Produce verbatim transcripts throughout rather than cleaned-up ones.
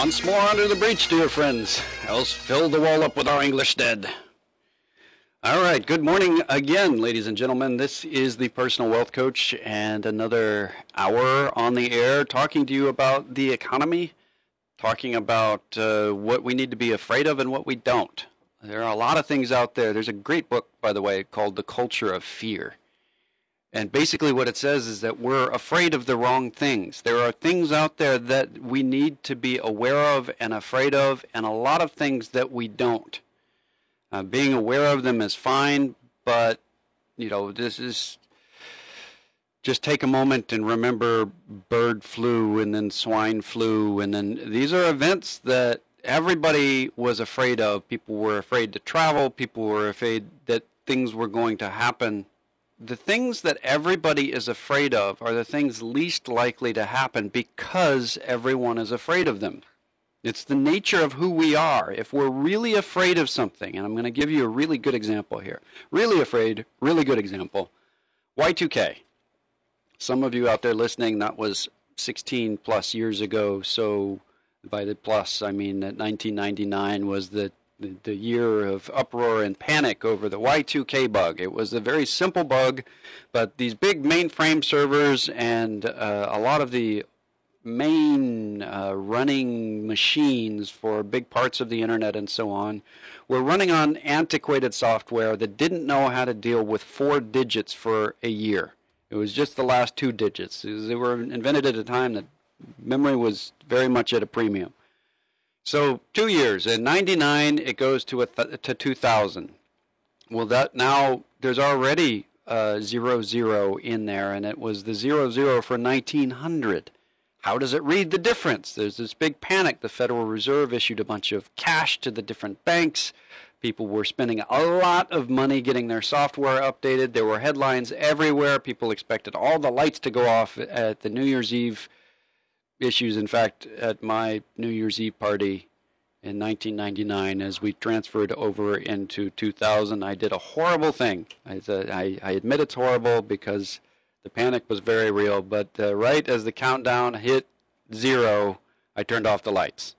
Once more under the breach, dear friends, else fill the wall up with our English dead. All right, good morning again, ladies and gentlemen. This is the Personal Wealth Coach, and another hour on the air talking to you about the economy, talking about uh, what we need to be afraid of and what we don't. There are a lot of things out there. There's a great book, by the way, called The Culture of Fear. And basically what it says is that we're afraid of the wrong things. There are things out there that we need to be aware of and afraid of, and a lot of things that we don't. Uh, being aware of them is fine, but, you know, this is, just take a moment and remember bird flu and then swine flu, and then these are events that everybody was afraid of. People were afraid to travel. People were afraid that things were going to happen. The things that everybody is afraid of are the things least likely to happen because everyone is afraid of them. It's the nature of who we are. If we're really afraid of something, and I'm going to give you a really good example here. Really afraid, really good example. Y two K. Some of you out there listening, that was sixteen plus years ago. So by the plus, I mean that nineteen ninety-nine was the The, the year of uproar and panic over the Y two K bug. It was a very simple bug, but these big mainframe servers and uh, a lot of the main uh, running machines for big parts of the internet and so on were running on antiquated software that didn't know how to deal with four digits for a year. It was just the last two digits. They were invented at a time that memory was very much at a premium. So two years. In ninety-nine, it goes to a th- to two thousand. Well, that now there's already uh, zero zero in there, and it was the zero zero for nineteen hundred. How does it read the difference? There's this big panic. The Federal Reserve issued a bunch of cash to the different banks. People were spending a lot of money getting their software updated. There were headlines everywhere. People expected all the lights to go off at the New Year's Eve issues. In fact, at my New Year's Eve party in nineteen ninety-nine, as we transferred over into two thousand, I did a horrible thing. I, I, I admit it's horrible because the panic was very real, but uh, right as the countdown hit zero, I turned off the lights.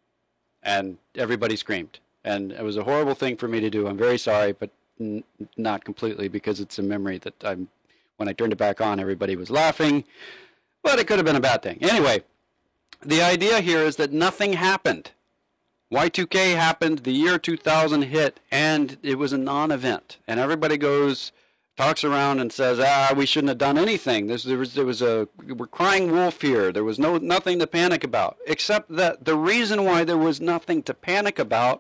And everybody screamed. And it was a horrible thing for me to do. I'm very sorry, but n- not completely, because it's a memory that I'm, when I turned it back on, everybody was laughing. But it could have been a bad thing. Anyway, the idea here is that nothing happened. Y two K happened, the year two thousand hit, and it was a non-event. And everybody goes, talks around and says, ah, we shouldn't have done anything. This, there was, there was a, we're crying wolf here. There was no nothing to panic about. Except that the reason why there was nothing to panic about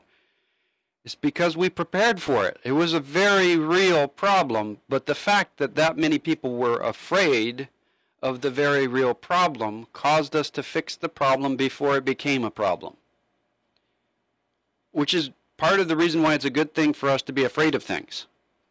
is because we prepared for it. It was a very real problem, but the fact that that many people were afraid of the very real problem caused us to fix the problem before it became a problem. Which is part of the reason why it's a good thing for us to be afraid of things.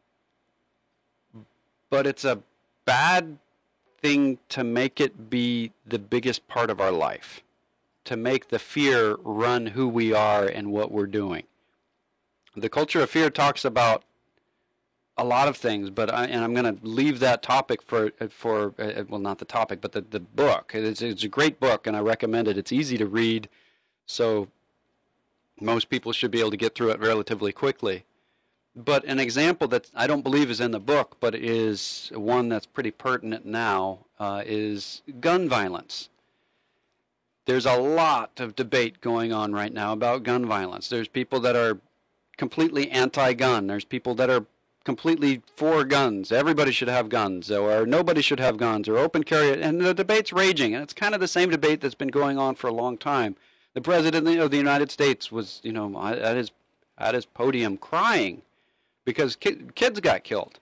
But it's a bad thing to make it be the biggest part of our life. To make the fear run who we are and what we're doing. The Culture of Fear talks about a lot of things, but I, and I'm going to leave that topic for, for uh, well, not the topic, but the, the book. It's, it's a great book, and I recommend it. It's easy to read, so most people should be able to get through it relatively quickly. But an example that I don't believe is in the book, but is one that's pretty pertinent now, uh, is gun violence. There's a lot of debate going on right now about gun violence. There's people that are completely anti-gun. There's people that are completely for guns. Everybody should have guns, or nobody should have guns, or open carry. And the debate's raging, and it's kind of the same debate that's been going on for a long time. The President of the United States was, you know, at his at his podium crying because ki- kids got killed.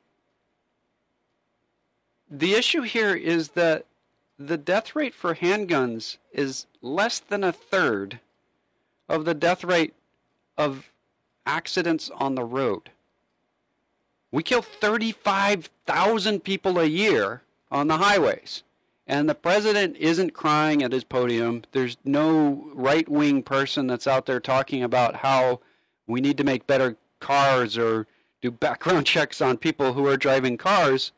The issue here is that the death rate for handguns is less than a third of the death rate of accidents on the road. We kill thirty-five thousand people a year on the highways. And the president isn't crying at his podium. There's no right-wing person that's out there talking about how we need to make better cars or do background checks on people who are driving cars,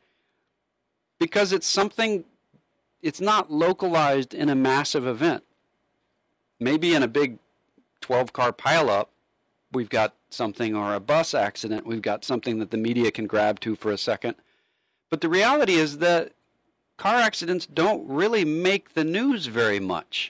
because it's something, it's not localized in a massive event. maybe in a big twelve-car pileup, we've got something, or a bus accident, we've got something that the media can grab to for a second. But the reality is that car accidents don't really make the news very much.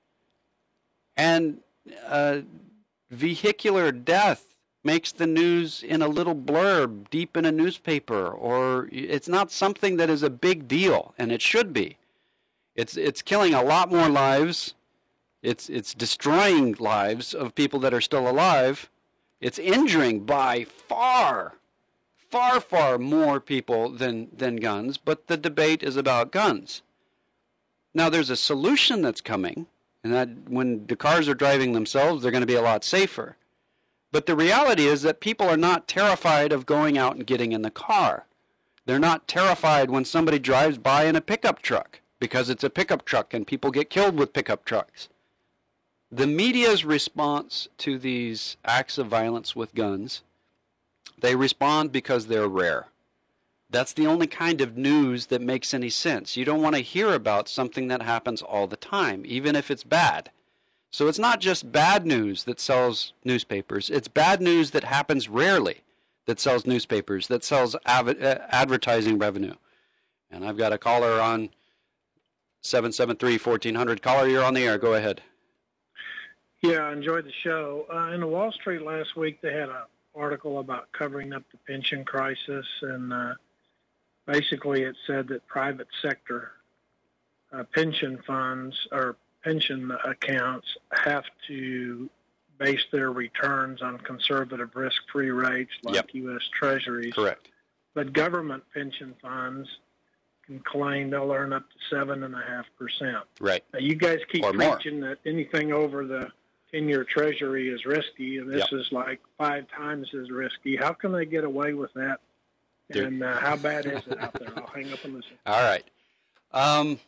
And uh, vehicular death makes the news in a little blurb deep in a newspaper, or it's not something that is a big deal, and it should be. It's it's killing a lot more lives. It's it's destroying lives of people that are still alive. It's injuring by far, far, far more people than, than guns, but the debate is about guns. Now, there's a solution that's coming, and that when the cars are driving themselves, they're going to be a lot safer. But the reality is that people are not terrified of going out and getting in the car. They're not terrified when somebody drives by in a pickup truck, because it's a pickup truck and people get killed with pickup trucks. The media's response to these acts of violence with guns, they respond because they're rare. That's the only kind of news that makes any sense. You don't want to hear about something that happens all the time, even if it's bad. So it's not just bad news that sells newspapers. It's bad news that happens rarely that sells newspapers, that sells av- advertising revenue. And I've got a caller on seven seven three, fourteen hundred. Caller, you're on the air. Go ahead. Yeah, I enjoyed the show. Uh, in the Wall Street last week, they had an article about covering up the pension crisis, and uh, basically it said that private sector uh, pension funds or pension accounts have to base their returns on conservative risk-free rates like yep. U S Treasuries. Correct. But government pension funds can claim they'll earn up to seven point five percent. Right. Now, you guys keep or preaching more. that anything over the ten-year Treasury is risky, and this yep. is like five times as risky. How can they get away with that? Dude. And uh, how bad is it out there? I'll hang up and listen. All right. Um,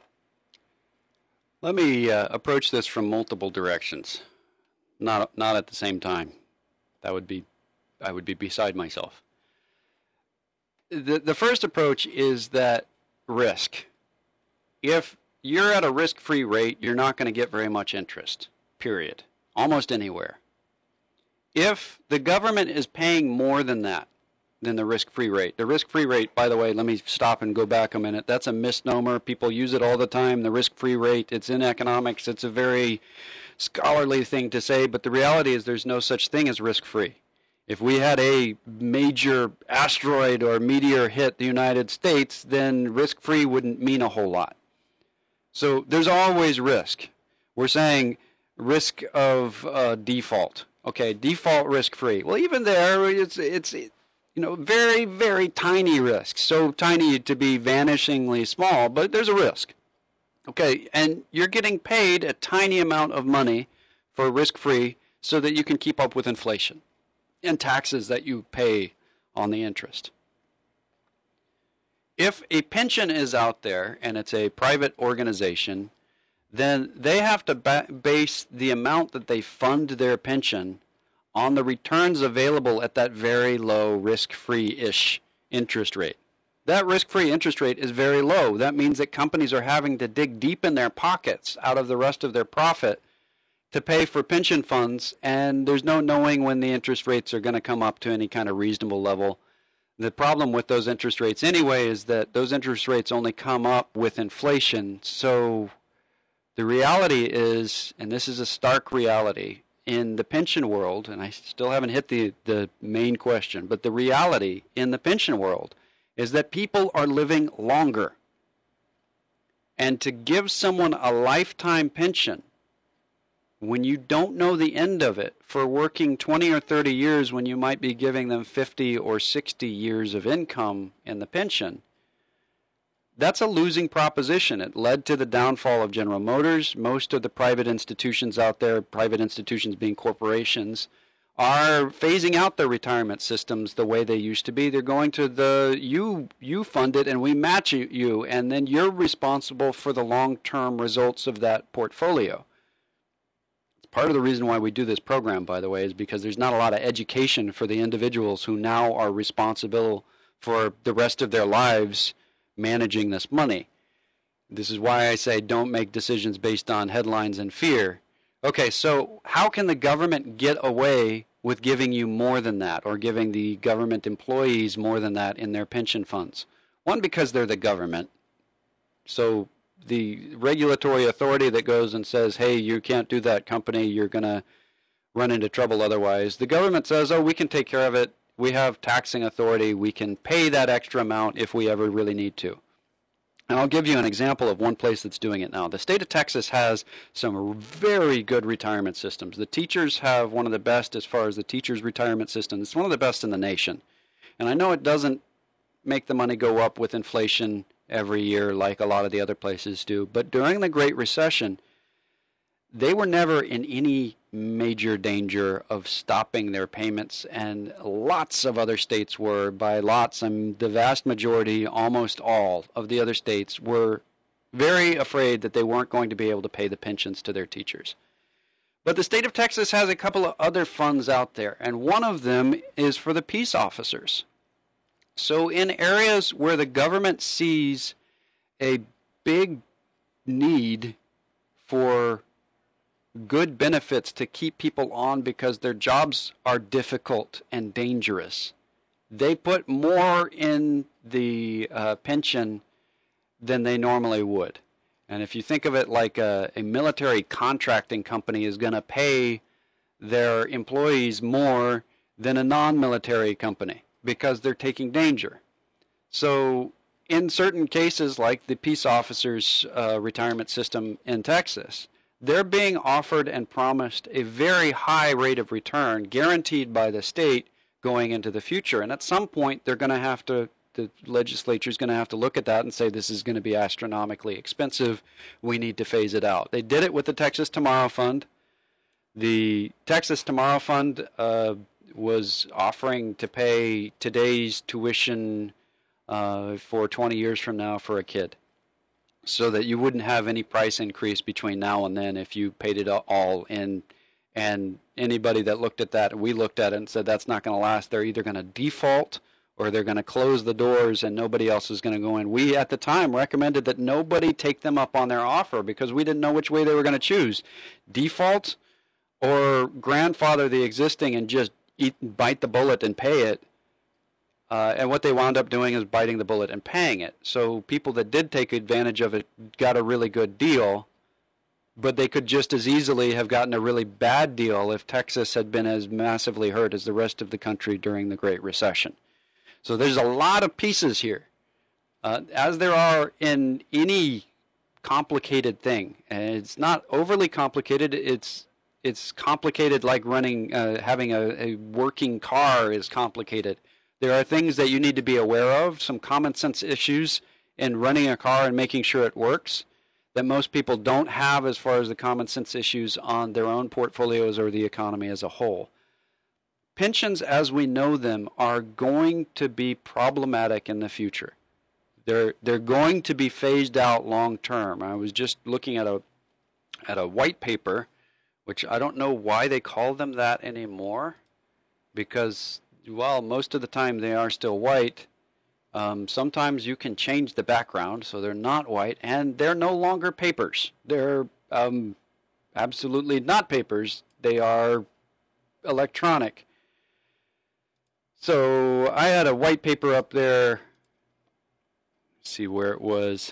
let me uh, approach this from multiple directions, not not at the same time. That would be, I would be beside myself. The the first approach is that risk. If you're at a risk-free rate, you're not going to get very much interest. Period. Almost anywhere. If the government is paying more than that, than the risk-free rate. The risk-free rate, by the way, let me stop and go back a minute. That's a misnomer. People use it all the time. The risk-free rate, it's in economics. It's a very scholarly thing to say, but the reality is there's no such thing as risk-free. If we had a major asteroid or meteor hit the United States, then risk-free wouldn't mean a whole lot. So there's always risk. We're saying risk of uh, default. Okay, default risk-free. Well, even there, it's it's you know very very tiny risk. So tiny to be vanishingly small, but there's a risk. Okay, and you're getting paid a tiny amount of money for risk-free so that you can keep up with inflation and taxes that you pay on the interest. If a pension is out there and it's a private organization, then they have to ba- base the amount that they fund their pension on the returns available at that very low risk-free-ish interest rate. That risk-free interest rate is very low. That means that companies are having to dig deep in their pockets out of the rest of their profit to pay for pension funds, and there's no knowing when the interest rates are going to come up to any kind of reasonable level. The problem with those interest rates anyway is that those interest rates only come up with inflation. So the reality is, and this is a stark reality, in the pension world, and I still haven't hit the, the main question, but the reality in the pension world is that people are living longer. And to give someone a lifetime pension, when you don't know the end of it, for working twenty or thirty years when you might be giving them fifty or sixty years of income in the pension, that's a losing proposition. It led to the downfall of General Motors. Most of the private institutions out there, private institutions being corporations, are phasing out their retirement systems the way they used to be. They're going to the, you you fund it and we match you, and then you're responsible for the long-term results of that portfolio. Part of the reason why we do this program, by the way, is because there's not a lot of education for the individuals who now are responsible for the rest of their lives managing this money. This is why I say don't make decisions based on headlines and fear. Okay, so how can the government get away with giving you more than that, or giving the government employees more than that in their pension funds? One, because they're the government. So the regulatory authority that goes and says, hey, you can't do that, company, you're going to run into trouble otherwise. The government says, oh, we can take care of it. We have taxing authority. We can pay that extra amount if we ever really need to. And I'll give you an example of one place that's doing it now. The state of Texas has some very good retirement systems. The teachers have one of the best as far as the teachers' retirement system. It's one of the best in the nation. And I know it doesn't make the money go up with inflation every year like a lot of the other places do, but during the Great Recession, they were never in any major danger of stopping their payments, and lots of other states were. By lots, I mean the vast majority, almost all of the other states were very afraid that they weren't going to be able to pay the pensions to their teachers. But the state of Texas has a couple of other funds out there, and one of them is for the peace officers. So in areas where the government sees a big need for good benefits to keep people on because their jobs are difficult and dangerous, they put more in the uh, pension than they normally would. And if you think of it like a, a military contracting company is going to pay their employees more than a non-military company because they're taking danger. So in certain cases, like the peace officers' uh, retirement system in Texas, they're being offered and promised a very high rate of return, guaranteed by the state going into the future. And at some point, they're going to have to, the legislature is going to have to look at that and say, this is going to be astronomically expensive. We need to phase it out. They did it with the Texas Tomorrow Fund. The Texas Tomorrow Fund uh, was offering to pay today's tuition uh, for twenty years from now for a kid, so that you wouldn't have any price increase between now and then if you paid it all in. And anybody that looked at that, we looked at it and said that's not going to last. They're either going to default or they're going to close the doors and nobody else is going to go in. We, at the time, recommended that nobody take them up on their offer because we didn't know which way they were going to choose. Default or grandfather the existing and just eat, bite the bullet and pay it. Uh, and what they wound up doing is biting the bullet and paying it. So people that did take advantage of it got a really good deal, but they could just as easily have gotten a really bad deal if Texas had been as massively hurt as the rest of the country during the Great Recession. So there's a lot of pieces here, uh, as there are in any complicated thing. And it's not overly complicated. It's it's complicated like running, uh, having a, a working car is complicated. There are things that you need to be aware of, some common sense issues in running a car and making sure it works that most people don't have as far as the common sense issues on their own portfolios or the economy as a whole. Pensions as we know them are going to be problematic in the future. They're they're going to be phased out long term. I was just looking at a at a white paper, which I don't know why they call them that anymore, because well, most of the time they are still white. Um, sometimes you can change the background so they're not white, and they're no longer papers. They're um, absolutely not papers. They are electronic. So I had a white paper up there. Let's see where it was.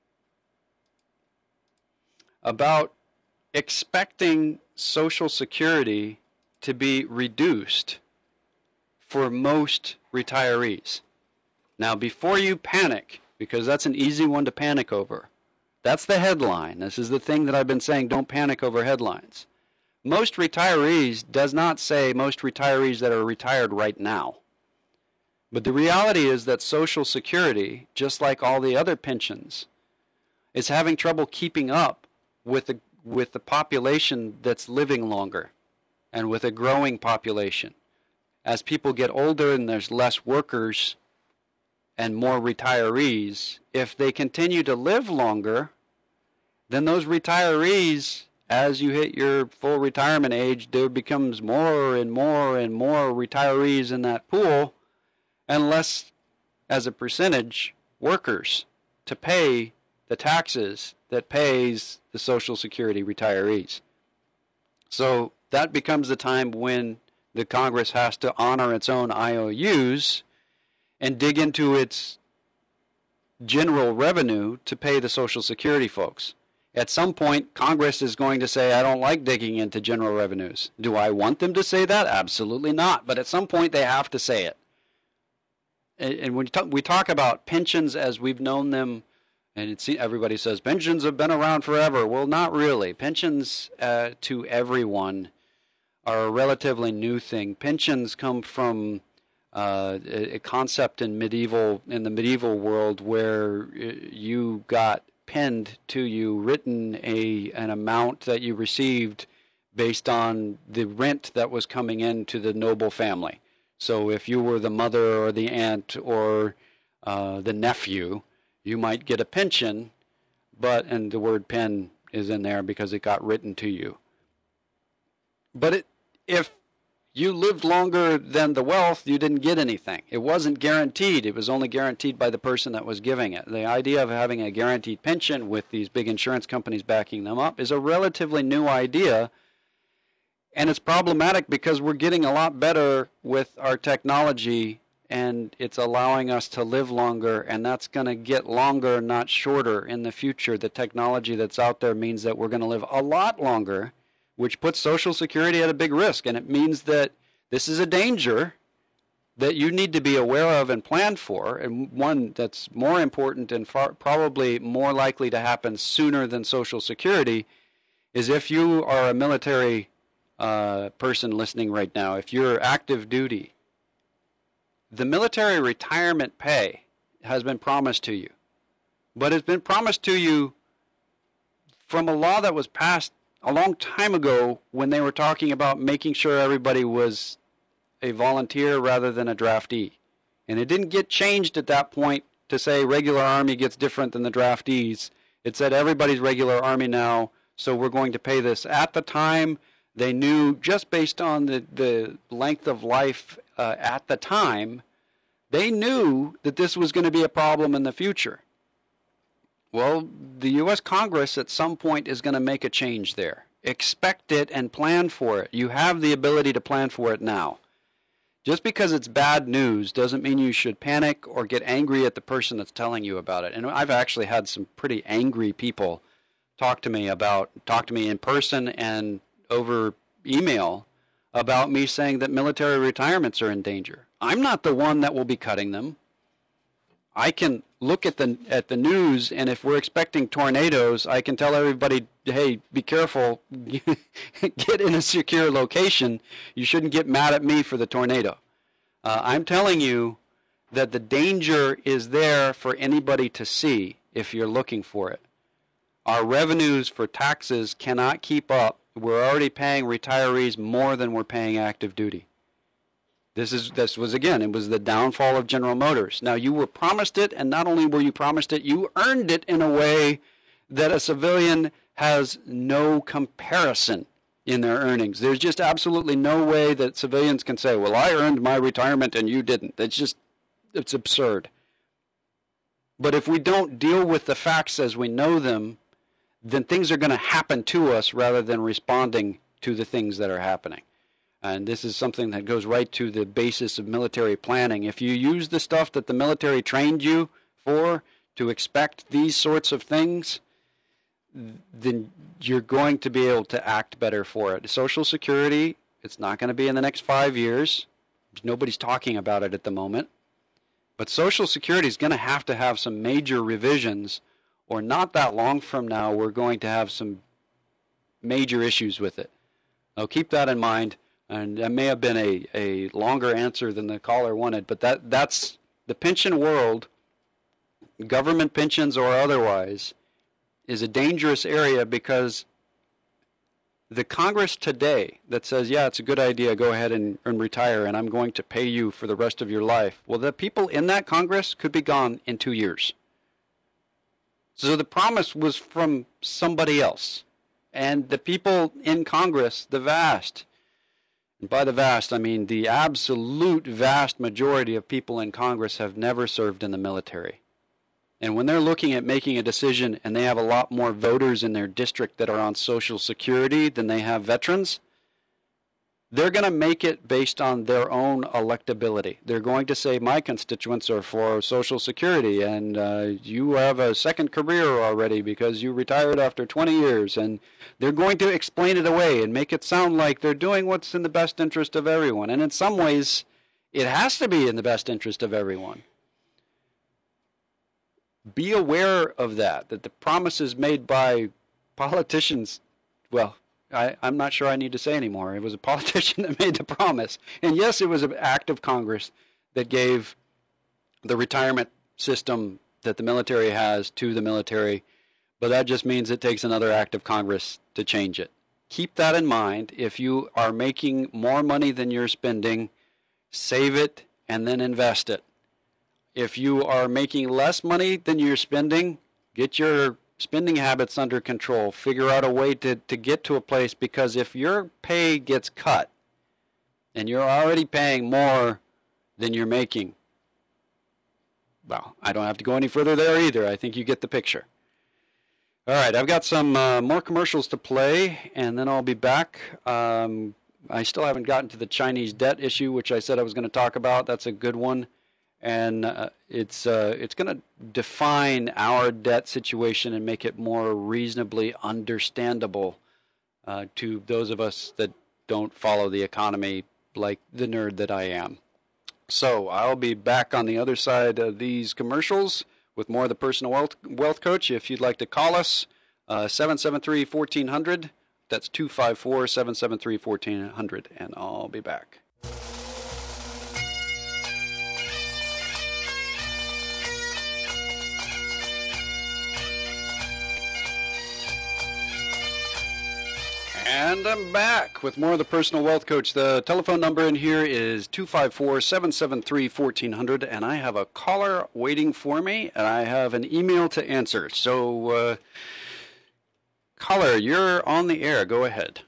About expecting Social Security to be reduced for most retirees. Now, before you panic, because that's an easy one to panic over, that's the headline. This is the thing that I've been saying, don't panic over headlines. Most retirees does not say most retirees that are retired right now. But the reality is that Social Security, just like all the other pensions, is having trouble keeping up with the, with the population that's living longer and with a growing population. As people get older and there's less workers and more retirees, if they continue to live longer, then those retirees, as you hit your full retirement age, there becomes more and more and more retirees in that pool, and less, as a percentage, workers to pay the taxes that pays the Social Security retirees. So that becomes the time when the Congress has to honor its own I O Us and dig into its general revenue to pay the Social Security folks. At some point, Congress is going to say, I don't like digging into general revenues. Do I want them to say that? Absolutely not. But at some point, they have to say it. And when we talk about pensions as we've known them, and it's, everybody says pensions have been around forever. Well, not really. Pensions uh, to everyone are a relatively new thing. Pensions come from uh, a concept in medieval in the medieval world where you got penned to you, written a an amount that you received based on the rent that was coming into the noble family. So if you were the mother or the aunt or uh, the nephew, you might get a pension, but, and the word pen is in there because it got written to you. But it, if you lived longer than the wealth, you didn't get anything. It wasn't guaranteed. It was only guaranteed by the person that was giving it. The idea of having a guaranteed pension with these big insurance companies backing them up is a relatively new idea. And it's problematic because we're getting a lot better with our technology, and it's allowing us to live longer, and that's going to get longer, not shorter in the future. The technology that's out there means that we're going to live a lot longer, which puts Social Security at a big risk. And it means that this is a danger that you need to be aware of and plan for, and one that's more important and far, probably more likely to happen sooner than Social Security is if you are a military Uh, person listening right now, if you're active duty, the military retirement pay has been promised to you. But it's been promised to you from a law that was passed a long time ago when they were talking about making sure everybody was a volunteer rather than a draftee. And it didn't get changed at that point to say regular Army gets different than the draftees. It said everybody's regular Army now, so we're going to pay this. At the time, they knew, just based on the, the length of life uh, at the time, they knew that this was going to be a problem in the future. Well, the U S Congress at some point is going to make a change there. Expect it and plan for it. You have the ability to plan for it now. Just because it's bad news doesn't mean you should panic or get angry at the person that's telling you about it. And I've actually had some pretty angry people talk to me about, talk to me in person and over email about me saying that military retirements are in danger. I'm not the one that will be cutting them. I can look at the at the news, and if we're expecting tornadoes, I can tell everybody, hey, be careful, get in a secure location. You shouldn't get mad at me for the tornado. Uh, I'm telling you that the danger is there for anybody to see if you're looking for it. Our revenues for taxes cannot keep up. We're already paying retirees more than we're paying active duty. This is this was, again, it was the downfall of General Motors. Now, you were promised it, and not only were you promised it, you earned it in a way that a civilian has no comparison in their earnings. There's just absolutely no way that civilians can say, well, I earned my retirement and you didn't. It's just, it's absurd. But if we don't deal with the facts as we know them, then things are going to happen to us rather than responding to the things that are happening. And this is something that goes right to the basis of military planning. If you use the stuff that the military trained you for to expect these sorts of things, then you're going to be able to act better for it. Social Security, it's not going to be in the next five years. Nobody's talking about it at the moment. But Social Security is going to have to have some major revisions, or not that long from now, we're going to have some major issues with it. Now, keep that in mind. And that may have been a, a longer answer than the caller wanted, but that that's the pension world, government pensions or otherwise, is a dangerous area because the Congress today that says, yeah, it's a good idea, go ahead and, and retire, and I'm going to pay you for the rest of your life. Well, the people in that Congress could be gone in two years. So the promise was from somebody else. And the people in Congress, the vast, and by the vast, I mean the absolute vast majority of people in Congress have never served in the military. And when they're looking at making a decision and they have a lot more voters in their district that are on Social Security than they have veterans, they're going to make it based on their own electability. They're going to say, my constituents are for Social Security, and uh, you have a second career already because you retired after twenty years. And they're going to explain it away and make it sound like they're doing what's in the best interest of everyone. And in some ways, it has to be in the best interest of everyone. Be aware of that, that the promises made by politicians, well, I, I'm not sure I need to say anymore. It was a politician that made the promise. And yes, it was an act of Congress that gave the retirement system that the military has to the military, but that just means it takes another act of Congress to change it. Keep that in mind. If you are making more money than you're spending, save it and then invest it. If you are making less money than you're spending, get your spending habits under control. Figure out a way to, to get to a place, because if your pay gets cut and you're already paying more than you're making, well, I don't have to go any further there either. I think you get the picture. All right, I've got some uh, more commercials to play, and then I'll be back. Um, I still haven't gotten to the Chinese debt issue, which I said I was going to talk about. That's a good one. And uh, it's uh, it's going to define our debt situation and make it more reasonably understandable uh, to those of us that don't follow the economy like the nerd that I am. So I'll be back on the other side of these commercials with more of the Personal Wealth, Wealth Coach. If you'd like to call us, uh, seven seven three, one four zero zero. That's two five four, seven seven three, one four zero zero, and I'll be back. And I'm back with more of the Personal Wealth Coach. The telephone number in here is two five four, seven seven three, one four zero zero, and I have a caller waiting for me, and I have an email to answer. So, uh, caller, you're on the air. Go ahead.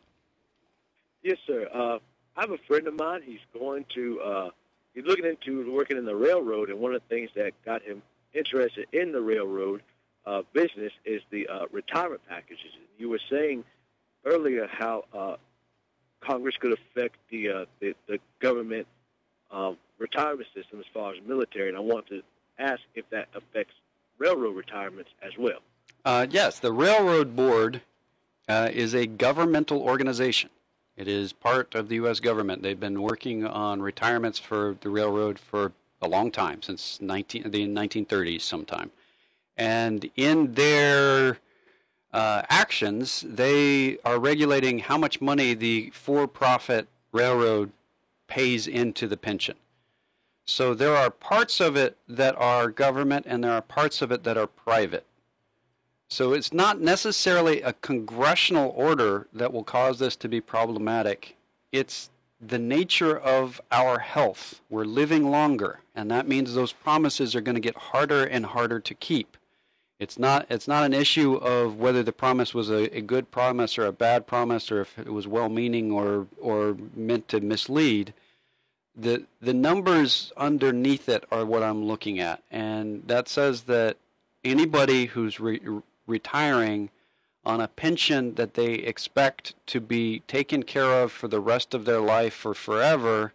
Yes, sir. Uh, I have a friend of mine. He's going to, uh, he's looking into working in the railroad, and one of the things that got him interested in the railroad uh, business is the uh, retirement packages. You were saying earlier how uh, Congress could affect the uh, the, the government um, retirement system as far as military, and I want to ask if that affects railroad retirements as well. Uh, yes, the Railroad Board uh, is a governmental organization. It is part of the U S government. They've been working on retirements for the railroad for a long time, since nineteen, the nineteen thirties sometime. And in their Uh, actions, they are regulating how much money the for-profit railroad pays into the pension. So there are parts of it that are government and there are parts of it that are private. So it's not necessarily a congressional order that will cause this to be problematic. It's the nature of our health. We're living longer, and that means those promises are going to get harder and harder to keep. It's not it's not an issue of whether the promise was a, a good promise or a bad promise, or if it was well-meaning or or meant to mislead. The the numbers underneath it are what I'm looking at, and that says that anybody who's re- retiring on a pension that they expect to be taken care of for the rest of their life or forever,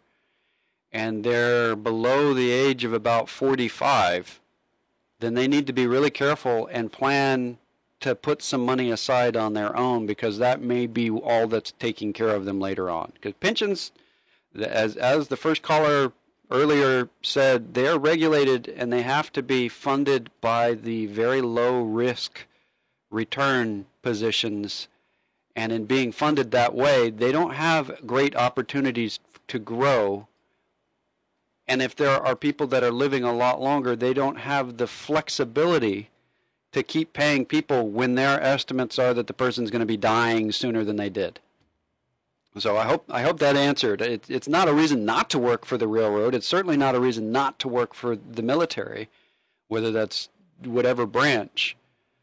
and they're below the age of about forty-five, then they need to be really careful and plan to put some money aside on their own, because that may be all that's taking care of them later on. Because pensions, as as the first caller earlier said, they're regulated and they have to be funded by the very low risk return positions. And in being funded that way, they don't have great opportunities to grow. And if there are people that are living a lot longer, they don't have the flexibility to keep paying people when their estimates are that the person's going to be dying sooner than they did. So I hope I hope that answered. It, it's not a reason not to work for the railroad. It's certainly not a reason not to work for the military, whether that's whatever branch.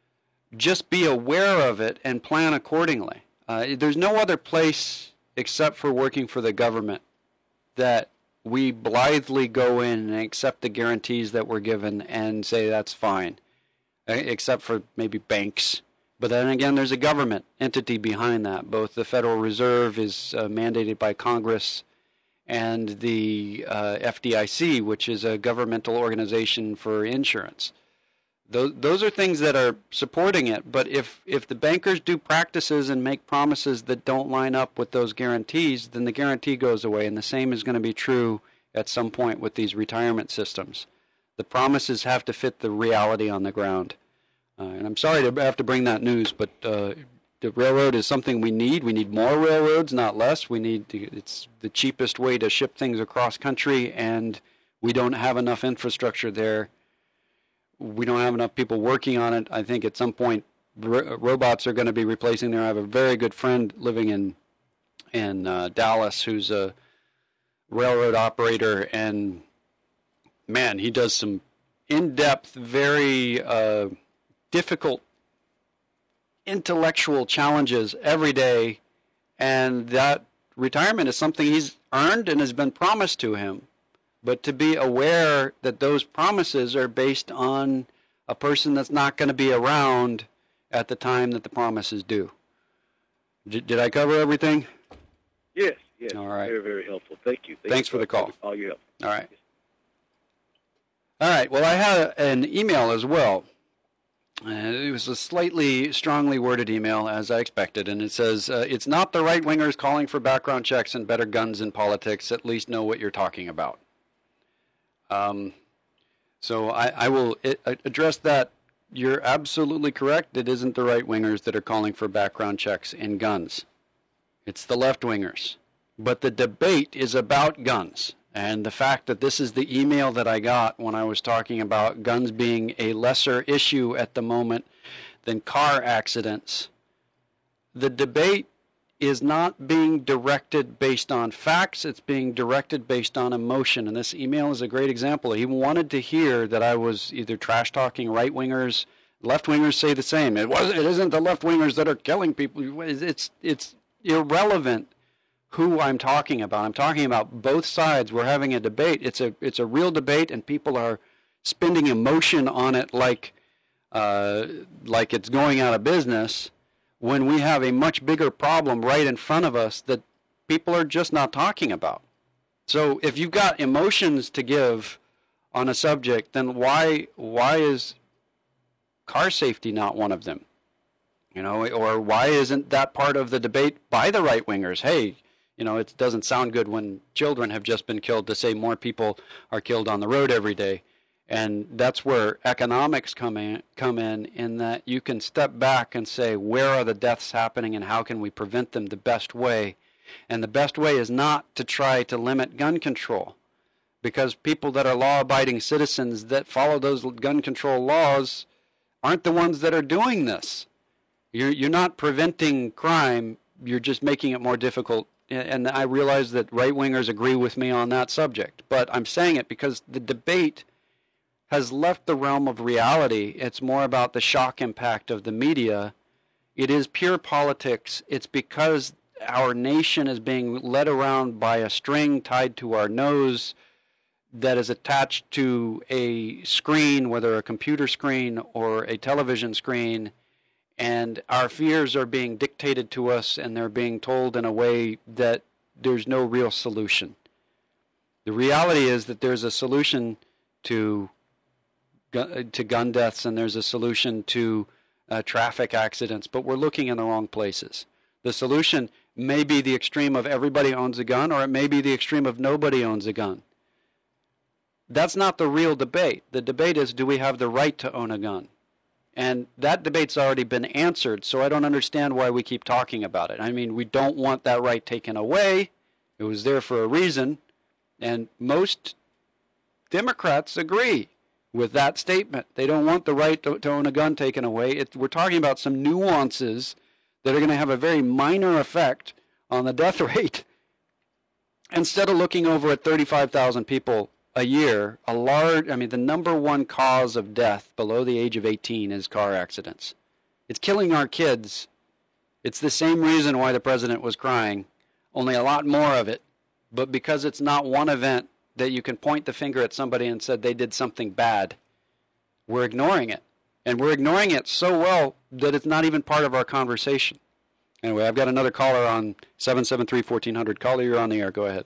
Just be aware of it and plan accordingly. Uh, there's no other place except for working for the government that we blithely go in and accept the guarantees that we're given and say that's fine, except for maybe banks But then again, there's a government entity behind that. Both the Federal Reserve is uh, mandated by Congress, and the uh, F D I C, which is a governmental organization for insurance. Those, those are things that are supporting it. But if, if the bankers do practices and make promises that don't line up with those guarantees, then the guarantee goes away. And the same is going to be true at some point with these retirement systems. The promises have to fit the reality on the ground. Uh, and I'm sorry to have to bring that news, but uh, the railroad is something we need. We need more railroads, not less. We need to, it's the cheapest way to ship things across country, and we don't have enough infrastructure there. We don't have enough people working on it. I think at some point ro- robots are going to be replacing there. I have a very good friend living in in uh, Dallas who's a railroad operator, and man, he does some in-depth, very uh, difficult intellectual challenges every day, and that retirement is something he's earned and has been promised to him. But to be aware that those promises are based on a person that's not going to be around at the time that the promise is due. Did, did I cover everything? Yes, yes. All right. Very, very helpful. Thank you. Thank Thanks you for the call. All your help. All right. All right. Well, I had an email as well. Uh, it was a slightly strongly worded email, as I expected, and it says, uh, it's not the right-wingers calling for background checks and better guns in politics. At least know what you're talking about. Um, so I, I will it, address that. You're absolutely correct. It isn't the right-wingers that are calling for background checks and guns. It's the left-wingers. But the debate is about guns. And the fact that this is the email that I got when I was talking about guns being a lesser issue at the moment than car accidents, the debate is not being directed based on facts. It's being directed based on emotion. And this email is a great example. He wanted to hear that I was either trash-talking right-wingers. Left-wingers say the same. It wasn't. It isn't the left-wingers that are killing people. It's, it's irrelevant who I'm talking about. I'm talking about both sides. We're having a debate. It's a it's a real debate, and people are spending emotion on it like uh, like it's going out of business, when we have a much bigger problem right in front of us that people are just not talking about. So if you've got emotions to give on a subject, then why why is car safety not one of them? You know, or why isn't that part of the debate by the right-wingers? Hey, you know, it doesn't sound good when children have just been killed to say more people are killed on the road every day. And that's where economics come in, come in, in that you can step back and say, where are the deaths happening and how can we prevent them the best way? And the best way is not to try to limit gun control, because people that are law-abiding citizens that follow those gun control laws aren't the ones that are doing this. You're, you're not preventing crime, you're just making it more difficult. And I realize that right-wingers agree with me on that subject, but I'm saying it because the debate has left the realm of reality. It's more about the shock impact of the media. It is pure politics. It's because our nation is being led around by a string tied to our nose that is attached to a screen, whether a computer screen or a television screen, and our fears are being dictated to us, and they're being told in a way that there's no real solution. The reality is that there's a solution to to gun deaths, and there's a solution to uh, traffic accidents, but we're looking in the wrong places. The solution may be the extreme of everybody owns a gun, or it may be the extreme of nobody owns a gun. That's not the real debate. The debate is, do we have the right to own a gun? And that debate's already been answered, so I don't understand why we keep talking about it. I mean, we don't want that right taken away. It was there for a reason, and most Democrats agree with that statement. They don't want the right to, to own a gun taken away. It, we're talking about some nuances that are going to have a very minor effect on the death rate. Instead of looking over at thirty-five thousand people a year, a large, I mean, the number one cause of death below the age of eighteen is car accidents. It's killing our kids. It's the same reason why the president was crying, only a lot more of it. But because it's not one event that you can point the finger at somebody and said they did something bad, we're ignoring it. And we're ignoring it so well that it's not even part of our conversation. Anyway, I've got another caller on seven seven three, one four zero zero. Caller, you're on the air. Go ahead.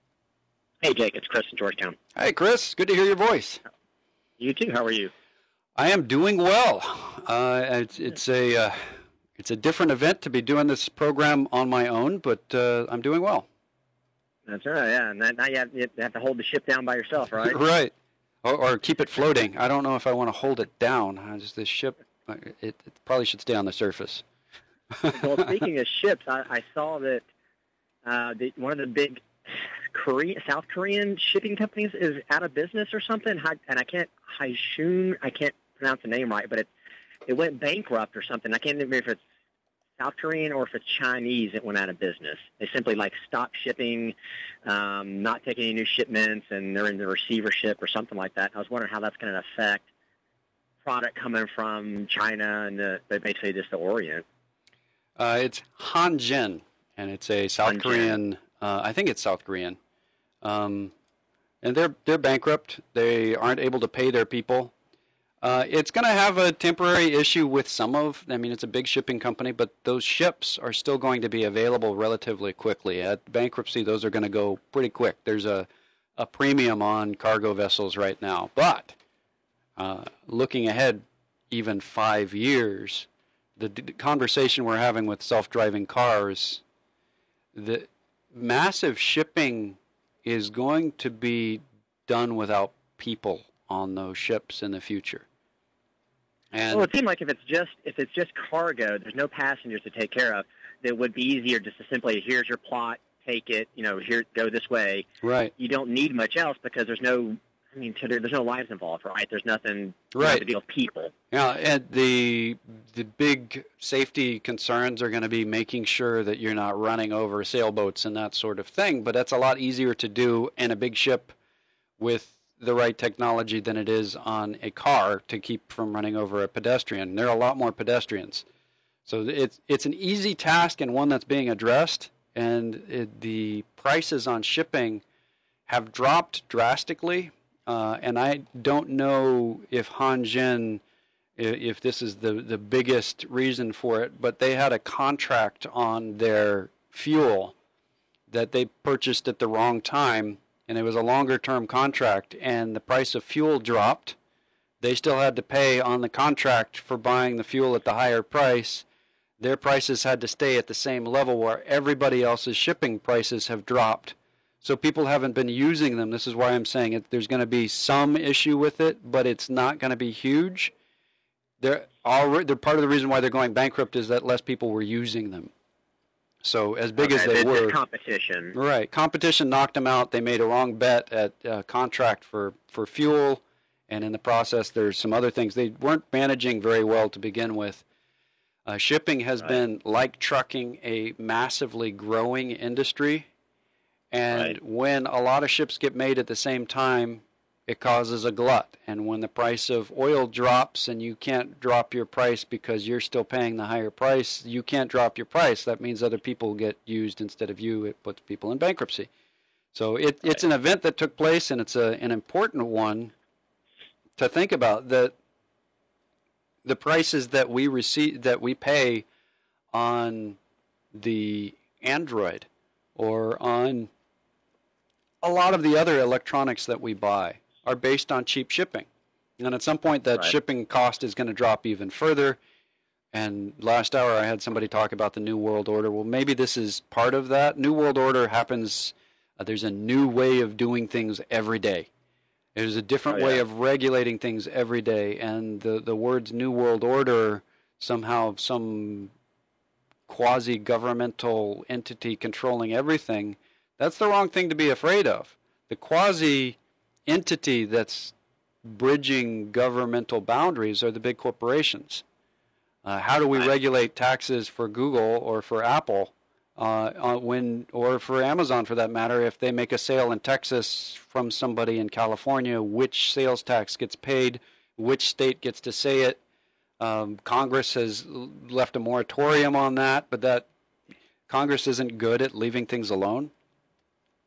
Hey, Jake. It's Chris in Georgetown. Hey, Chris. Good to hear your voice. You too. How are you? I am doing well. Uh, it's, it's a uh, it's a different event to be doing this program on my own, but uh, I'm doing well. That's right, yeah. And that, now you have, you have to hold the ship down by yourself, right? Right. Or, or keep it floating. I don't know if I want to hold it down. I just this ship, it, it probably should stay on the surface. Well, speaking of ships, I, I saw that uh, the, one of the big Korea, South Korean shipping companies is out of business or something. And I can't, Haishun, I can't pronounce the name right, but it it went bankrupt or something. I can't remember if it's South Korean or if it's Chinese that went out of business. They simply like stopped shipping, um, not taking any new shipments, and they're in the receivership or something like that. I was wondering how that's going to affect product coming from China and the, basically just the Orient. Uh, it's Hanjin, and it's a South Hanjin. Korean. Uh, I think it's South Korean, um, and they're they're bankrupt. They aren't able to pay their people. Uh, it's going to have a temporary issue with some of, I mean, it's a big shipping company, but those ships are still going to be available relatively quickly. At bankruptcy, those are going to go pretty quick. There's a, a premium on cargo vessels right now. But uh, looking ahead even five years, the, the conversation we're having with self-driving cars, the massive shipping is going to be done without people on those ships in the future. And well, it seemed like if it's just if it's just cargo, there's no passengers to take care of. It would be easier just to simply, here's your plot, take it, you know, here, go this way. Right. You don't need much else because there's no, I mean, there's no lives involved, right? There's nothing right. to deal with people. Yeah, and the the big safety concerns are going to be making sure that you're not running over sailboats and that sort of thing. But that's a lot easier to do in a big ship with the right technology than it is on a car to keep from running over a pedestrian. There are a lot more pedestrians. So it's it's an easy task and one that's being addressed, and it, the prices on shipping have dropped drastically, uh, and I don't know if Hanjin, if this is the, the biggest reason for it, but they had a contract on their fuel that they purchased at the wrong time, and it was a longer-term contract, and the price of fuel dropped. They still had to pay on the contract for buying the fuel at the higher price. Their prices had to stay at the same level where everybody else's shipping prices have dropped. So people haven't been using them. This is why I'm saying it, there's going to be some issue with it, but it's not going to be huge. They're already, they're part of the reason why they're going bankrupt is that less people were using them. So as big okay, as they were, competition. Right, competition knocked them out. They made a wrong bet at uh, contract for, for fuel, and in the process, there's some other things. They weren't managing very well to begin with. Uh, shipping has right. been, like trucking, a massively growing industry, and right. when a lot of ships get made at the same time, it causes a glut. And when the price of oil drops and you can't drop your price because you're still paying the higher price, you can't drop your price. That means other people get used instead of you. It puts people in bankruptcy. So it, right. it's an event that took place, and it's a, an important one to think about. That the prices that we receive, that we pay on the Android or on a lot of the other electronics that we buy are based on cheap shipping. And at some point, that right. shipping cost is going to drop even further. And last hour, I had somebody talk about the New World Order. Well, maybe this is part of that. New World Order happens, uh, there's a new way of doing things every day. There's a different oh, yeah. way of regulating things every day. And the, the words New World Order, somehow some quasi-governmental entity controlling everything, that's the wrong thing to be afraid of. The quasi-entity that's bridging governmental boundaries are the big corporations. Uh, how do we right. regulate taxes for Google or for Apple, uh, uh, when, or for Amazon for that matter, if they make a sale in Texas from somebody in California, which sales tax gets paid, which state gets to say it? Um, Congress has left a moratorium on that, but that Congress isn't good at leaving things alone.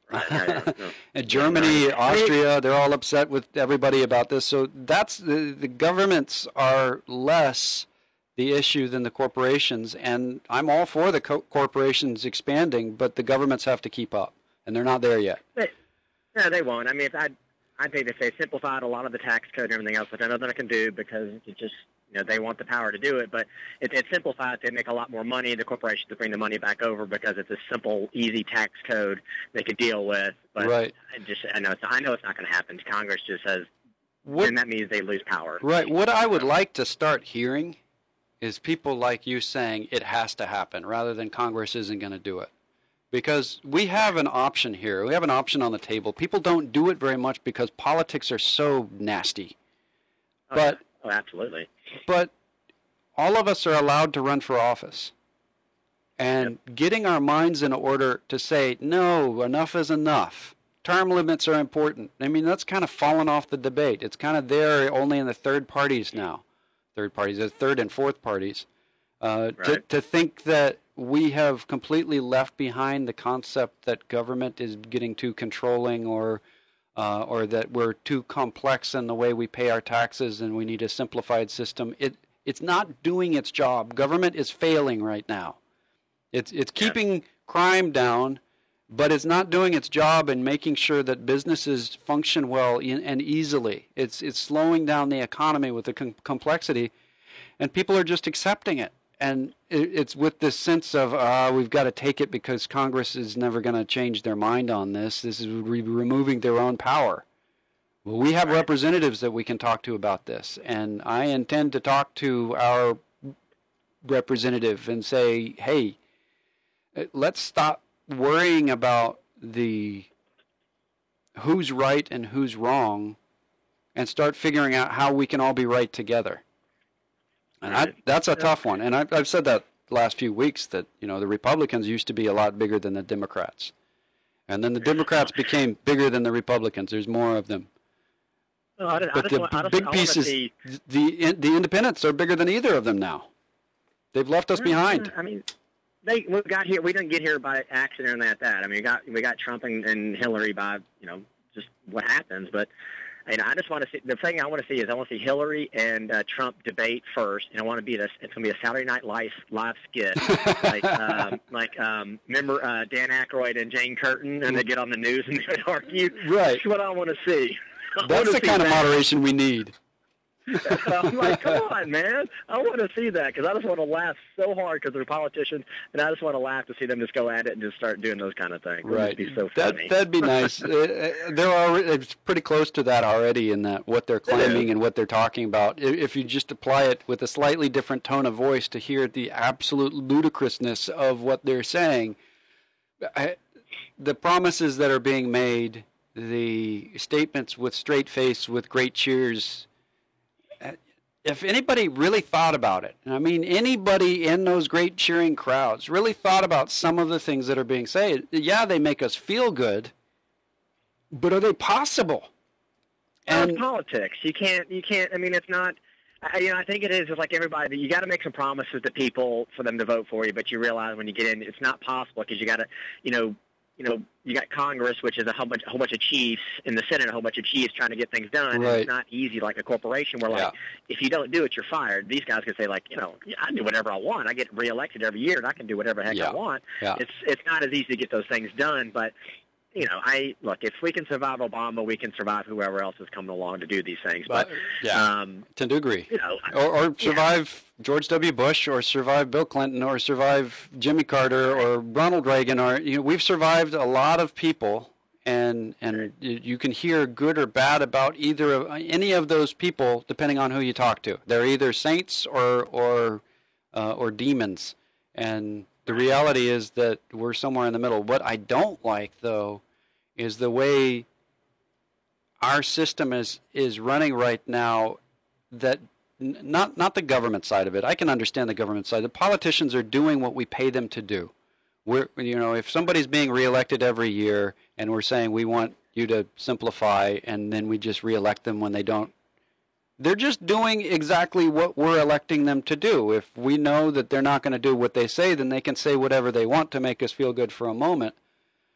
Right, right, right. No. And Germany, Austria, they're all upset with everybody about this. So that's the, the governments are less the issue than the corporations. And I'm all for the co- corporations expanding, but the governments have to keep up, and they're not there yet. They, no, they won't. I mean, if I, I think if they simplified a lot of the tax code and everything else, which I know they're not going to do because it just, you know, they want the power to do it, but if it simplifies, they make a lot more money. The corporations to bring the money back over because it's a simple, easy tax code they could deal with. But right. I just, I know, it's, I know it's not going to happen. Congress just says, what, and that means they lose power. Right. What I would like to start hearing is people like you saying it has to happen rather than Congress isn't going to do it. Because we have an option here. We have an option on the table. People don't do it very much because politics are so nasty. Oh, but oh, absolutely. But all of us are allowed to run for office. And yep. getting our minds in order to say, no, enough is enough. Term limits are important. I mean, that's kind of fallen off the debate. It's kind of there only in the third parties now. Third parties, the third and fourth parties. Uh, right. to, to think that we have completely left behind the concept that government is getting too controlling or uh, or that we're too complex in the way we pay our taxes and we need a simplified system. It It's not doing its job. Government is failing right now. It's, it's keeping yeah. crime down, but it's not doing its job in making sure that businesses function well in, and easily. It's, it's slowing down the economy with the com- complexity, and people are just accepting it. And it's with this sense of, uh, we've got to take it because Congress is never going to change their mind on this. This is re- removing their own power. Well, we have right. representatives that we can talk to about this. And I intend to talk to our representative and say, hey, let's stop worrying about the who's right and who's wrong and start figuring out how we can all be right together. And I, that's a tough one. And I've, I've said that the last few weeks that, you know, the Republicans used to be a lot bigger than the Democrats. And then the Democrats became bigger than the Republicans. There's more of them. No, I, but I the want, I big I piece is see... the, the independents are bigger than either of them now. They've left us behind. I mean, they we got here. We didn't get here by accident or like that. I mean, we got we got Trump and, and Hillary by, you know, just what happens. But you know, I just want to see, the thing I want to see is I want to see Hillary and uh, Trump debate first, and I want to be this. It's going to be a Saturday Night Live live skit, like um, like um, remember uh, Dan Aykroyd and Jane Curtin, and they get on the news and they argue. Right. That's what I want to see. That's the kind that. of moderation we need. I'm like, come on, man. I want to see that because I just want to laugh so hard because they're politicians, and I just want to laugh to see them just go at it and just start doing those kind of things. Right. It'd be so that, funny. That'd be nice. uh, there are it's pretty close to that already in that what they're claiming and what they're talking about. If you just apply it with a slightly different tone of voice to hear the absolute ludicrousness of what they're saying, I, the promises that are being made, the statements with straight face, with great cheers. If anybody really thought about it, and I mean anybody in those great cheering crowds really thought about some of the things that are being said, yeah, they make us feel good, but are they possible? And well, politics. You can't. You can't. I mean, it's not. I, you know, I think it is. It's like everybody. You got to make some promises to people for them to vote for you, but you realize when you get in, it's not possible because you got to, you know. You know, you got Congress, which is a whole bunch, a whole bunch of chiefs, in the Senate, a whole bunch of chiefs trying to get things done. Right. And it's not easy like a corporation where, like, yeah. if you don't do it, you're fired. These guys can say, like, you know, I do whatever I want. I get reelected every year, and I can do whatever the heck yeah. I want. Yeah. It's it's not as easy to get those things done, but, you know, I look, if we can survive Obama, we can survive whoever else is coming along to do these things. But, but yeah, um, I tend to agree. You know, or, or survive yeah. George W. Bush, or survive Bill Clinton, or survive Jimmy Carter, or Ronald Reagan. Or you know, we've survived a lot of people, and and right. you, you can hear good or bad about either of any of those people, depending on who you talk to. They're either saints or or uh, or demons, and the reality is that we're somewhere in the middle. What I don't like, though, is the way our system is, is running right now. That n- not not the government side of it. I can understand the government side. The politicians are doing what we pay them to do. We're you know if somebody's being reelected every year and we're saying we want you to simplify, and then we just reelect them when they don't. They're just doing exactly what we're electing them to do. If we know that they're not going to do what they say, then they can say whatever they want to make us feel good for a moment.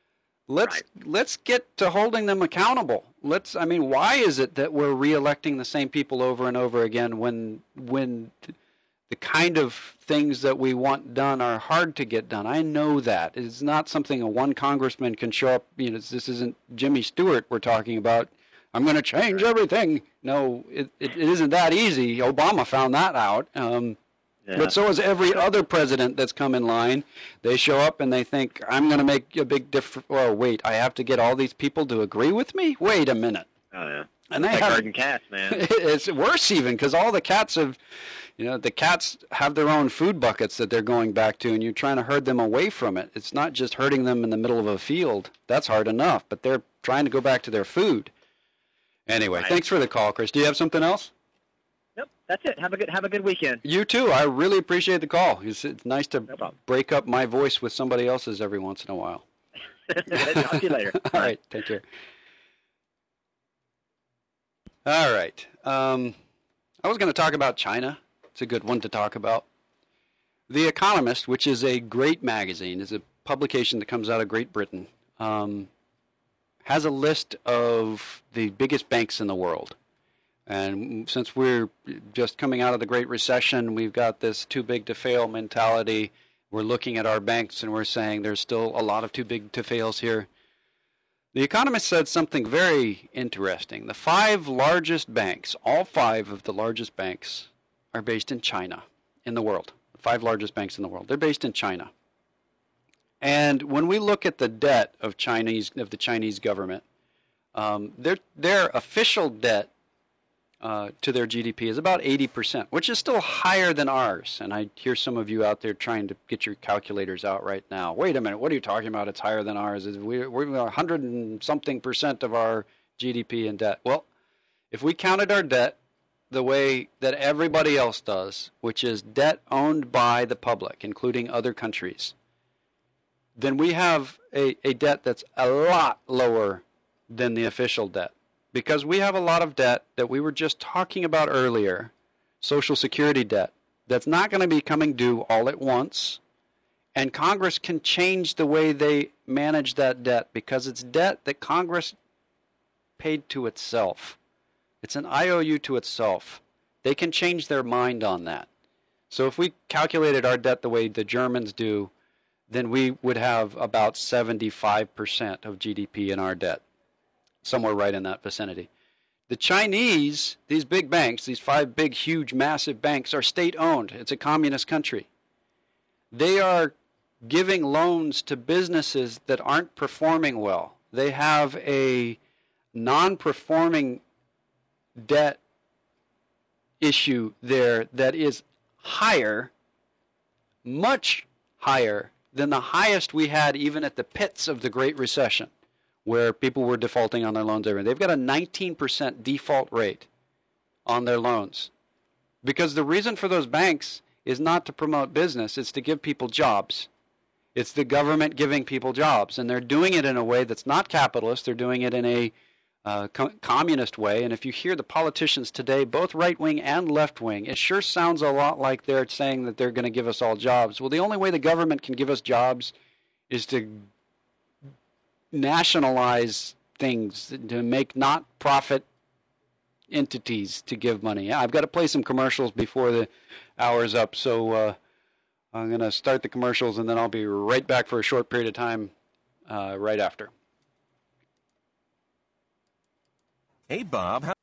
Let's Right. let's get to holding them accountable. Let's. I mean, why is it that we're reelecting the same people over and over again when when the kind of things that we want done are hard to get done? I know that it's not something a one congressman can show up. You know, this isn't Jimmy Stewart we're talking about. I'm going to change everything. No, it, it, it isn't that easy. Obama found that out. Um, Yeah. But so is every other president that's come in line. They show up and they think, I'm going to make a big difference. Oh, wait, I have to get all these people to agree with me? Wait a minute. Oh, yeah. And they Like have, garden cats, man. it's worse even because all the cats have, you know, the cats have their own food buckets that they're going back to, and you're trying to herd them away from it. It's not just herding them in the middle of a field. That's hard enough, but they're trying to go back to their food. Anyway, Right. thanks for the call, Chris. Do you have something else? Nope, that's it. Have a good have a good weekend. You too. I really appreciate the call. It's, it's nice to No problem. break up my voice with somebody else's every once in a while. Talk to you later. All right. Take care. All right. Um, I was going to talk about China. It's a good one to talk about. The Economist, which is a great magazine, is a publication that comes out of Great Britain, um, has a list of the biggest banks in the world. And since we're just coming out of the Great Recession, we've got this too big to fail mentality. We're looking at our banks and we're saying there's still a lot of too big to fails here. The Economist said something very interesting. The five largest banks, all five of the largest banks, are based in China, in the world. The five largest banks in the world. They're based in China. And when we look at the debt of Chinese of the Chinese government, um, their their official debt uh, to their G D P is about eighty percent, which is still higher than ours. And I hear some of you out there trying to get your calculators out right now. Wait a minute, what are you talking about? It's higher than ours. We're we're one hundred and something percent of our G D P in debt. Well, if we counted our debt the way that everybody else does, which is debt owned by the public, including other countries, then we have a, a debt that's a lot lower than the official debt. Because we have a lot of debt that we were just talking about earlier, Social Security debt, that's not going to be coming due all at once. And Congress can change the way they manage that debt because it's debt that Congress paid to itself. It's an I O U to itself. They can change their mind on that. So if we calculated our debt the way the Germans do, then we would have about seventy-five percent of G D P in our debt, somewhere right in that vicinity. The Chinese, these big banks, these five big, huge, massive banks, are state-owned. It's a communist country. They are giving loans to businesses that aren't performing well. They have a non-performing debt issue there that is higher, much higher than the highest we had even at the pits of the Great Recession, where people were defaulting on their loans. They've got a nineteen percent default rate on their loans. Because the reason for those banks is not to promote business, it's to give people jobs. It's the government giving people jobs, and they're doing it in a way that's not capitalist. They're doing it in a uh, co- communist way, and if you hear the politicians today, both right-wing and left-wing, it sure sounds a lot like they're saying that they're going to give us all jobs. Well, the only way the government can give us jobs is to nationalize things, to make not-profit entities to give money. Yeah, I've got to play some commercials before the hour's up, so uh, I'm going to start the commercials, and then I'll be right back for a short period of time uh, right after. Hey, Bob. How-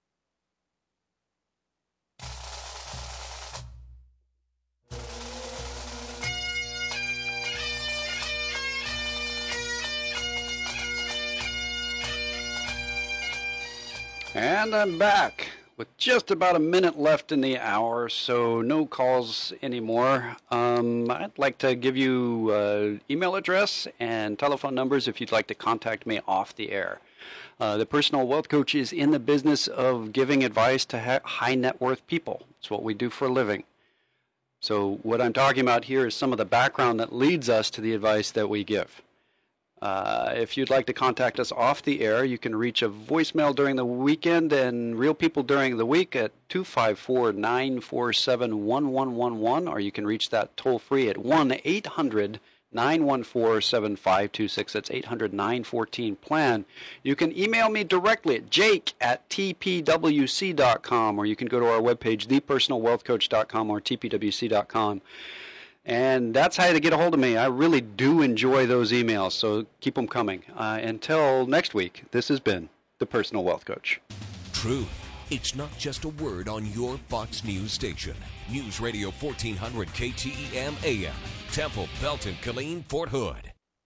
And I'm back with just about a minute left in the hour, so no calls anymore. Um, I'd like to give you uh, email address and telephone numbers if you'd like to contact me off the air. Uh, the Personal Wealth Coach is in the business of giving advice to ha- high net worth people. It's what we do for a living. So what I'm talking about here is some of the background that leads us to the advice that we give. Uh, if you'd like to contact us off the air, you can reach a voicemail during the weekend and Real People during the week at two five four, nine four seven, one one one one, or you can reach that toll free at one eight hundred, nine one four, seven five two six. That's eight hundred, nine one four, plan. You can email me directly at jake at t p w c dot com, or you can go to our webpage, the personal wealth coach dot com or t p w c dot com. And that's how to get a hold of me. I really do enjoy those emails, so keep them coming. Uh, until next week, this has been The Personal Wealth Coach. Truth. It's not just a word on your Fox News station. News Radio fourteen hundred K T E M A M. Temple, Belton, Killeen, Fort Hood.